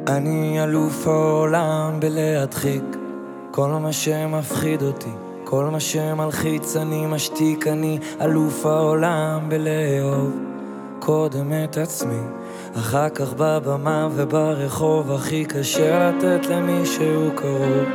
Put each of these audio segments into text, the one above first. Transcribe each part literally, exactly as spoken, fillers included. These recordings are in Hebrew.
אני אלוף העולם בלהדחיק כל מה שמפחיד אותי, כל מה שמלחיץ אני משתיק. אני אלוף העולם בלאהוב קודם את עצמי, אחר כך בבמה וברחוב. הכי קשה לתת למישהו קרוב.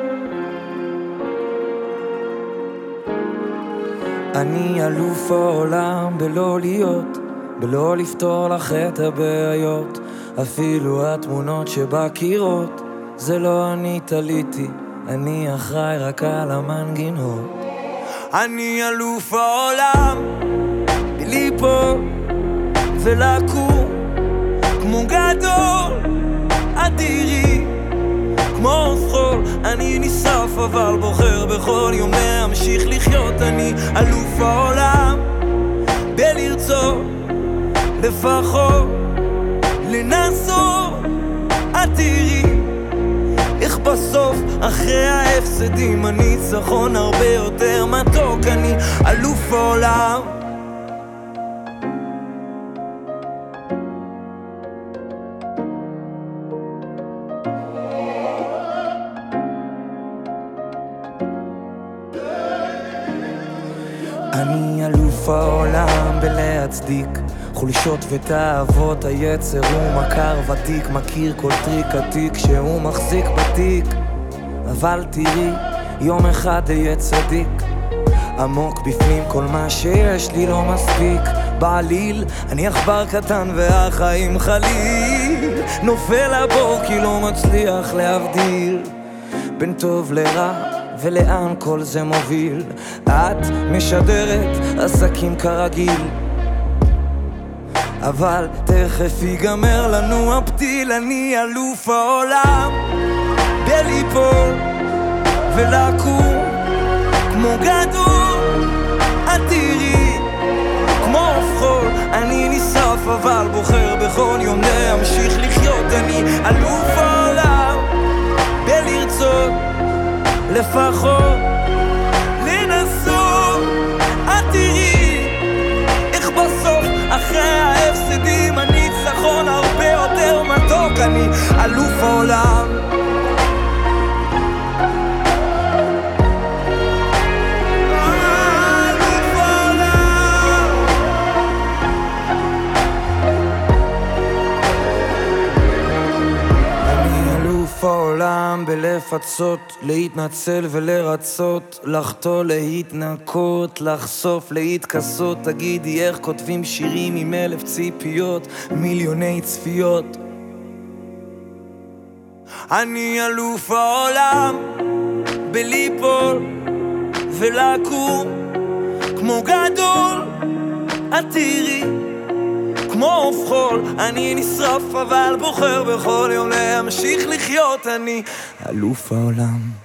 אני אלוף העולם בלא להיות, בלא לפתור לך את הבעיות. אפילו התמונות שבקירות זה לא אני תליתי, אני אחראי רק על המנגינות. אני אלוף העולם בליפול ולקום כמו גדול אדירי, כמו חול. אני נשרף אבל בוחר בכל יום להמשיך לחיות. אני אלוף העולם בלרצות לפחות לנסות. את תראי איך בסוף אחרי ההפסדים הניצחון הרבה יותר מתוק. אני אלוף העולם. אני אלוף העולם בלהצדיק חולשות ותאוות היצר. הוא מכר ותיק, מכיר כל טריק עתיק שהוא מחזיק בתיק. אבל תראי, יום אחד אהיה צדיק. עמוק בפנים כל מה שיש לי לא מספיק בעליל. אני עכבר קטן והחיים חליל, נופל לבור כי לא מצליח להבדיל בין טוב לרע ולאן כל זה מוביל. את משדרת עסקים כרגיל, אבל תכף ייגמר לנו הפתיל. אני אלוף העולם בליפול ולקום כמו גדול אדירי, כמו חול. אני נשרף אבל בוחר בכל יום להמשיך לחיות. אני אלוף העולם בלרצות לפחות לנסות. את תראי איך בסוף אחרי ההפסדים הניצחון הרבה יותר מתוק. אני אלוף העולם. העולם בלפצות, להתנצל ולרצות, לחטוא להתנקות, לחשוף להתכסות. תגידי איך כותבים שירים עם אלף ציפיות, מיליוני צפיות. אני אלוף העולם בליפול ולקום כמו גדול אדירי, כמו חול. אני נשרף אבל בוחר בכל יום להמשיך לחיות. אני אלוף העולם.